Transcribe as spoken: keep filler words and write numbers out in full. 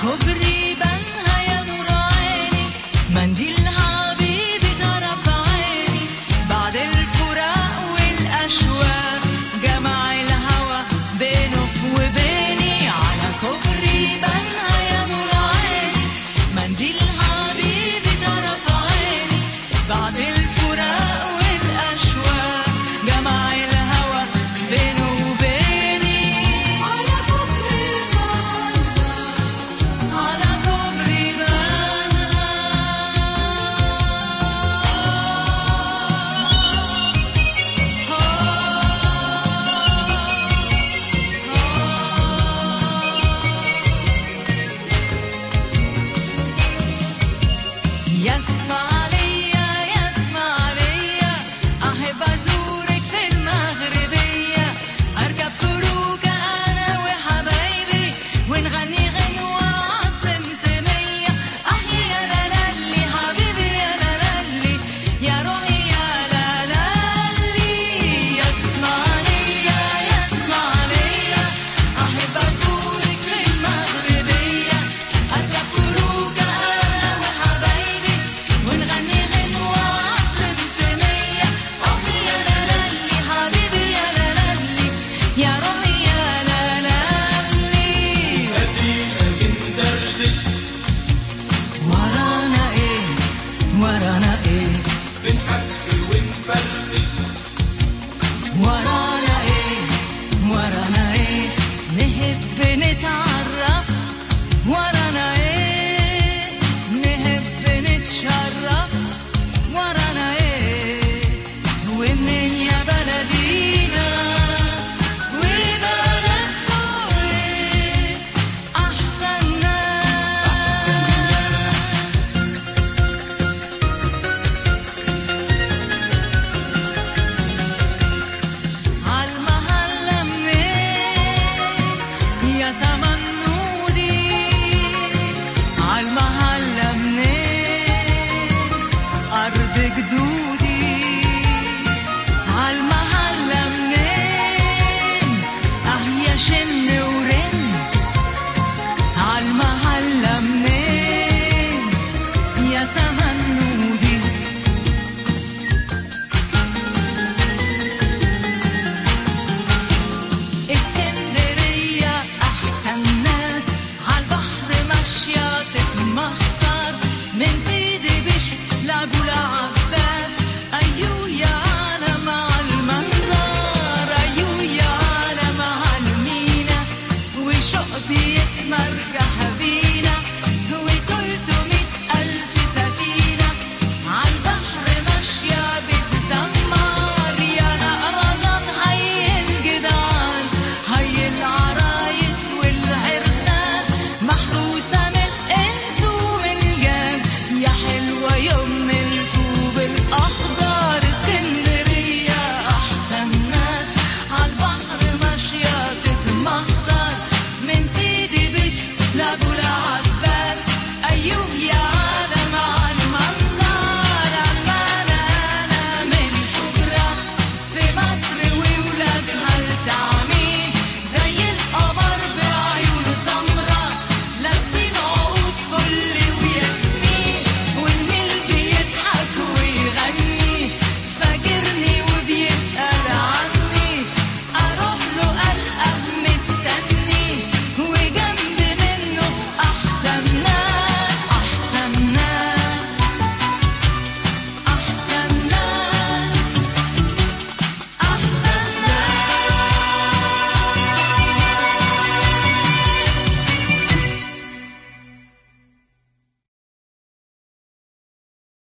كوبري بنها يا نور عيني، منديل حبيبي طرف عيني، بعد الفراق والأشواق جمع الهوى بينك وبيني، على كوبري بنها يا نور عيني، منديل حبيبي طرف عيني، بعد الفراق والأشواق جمع الهوى بينه وبيني، على كوبري بنها، على كوبري بنها. يسمع ليا يسمع ليا، أحب أزورك في المغربية، أركب فروكة أنا وحبايبي ونغني غنوة عالسمسمية، أحيي يا لالي حبيبي يا لالي يا روحي يا لالي. يسمع ليا يسمع ليا، أحب أزورك في المغربية، أركب فروكة أنا وحبايبي ونغني غنوة عالسمسمية، أحيي يا لالي حبيبي يا لالي يا روحي يا لالي. ادينا بندردش ورانا إيه ورانا إيه بنحكي ونفرفش، ورانا إيه ورانا إيه نحب نتعرف، ورانا إيه نحب نتشرف، ورانا إيه ومنين يا بلدينا وبلدكوا إيه أحسن ناس. عالمحلة منين يا زمن نودي، عالمحلة منين أرض جدودي، عالمحلة منين أهيا شم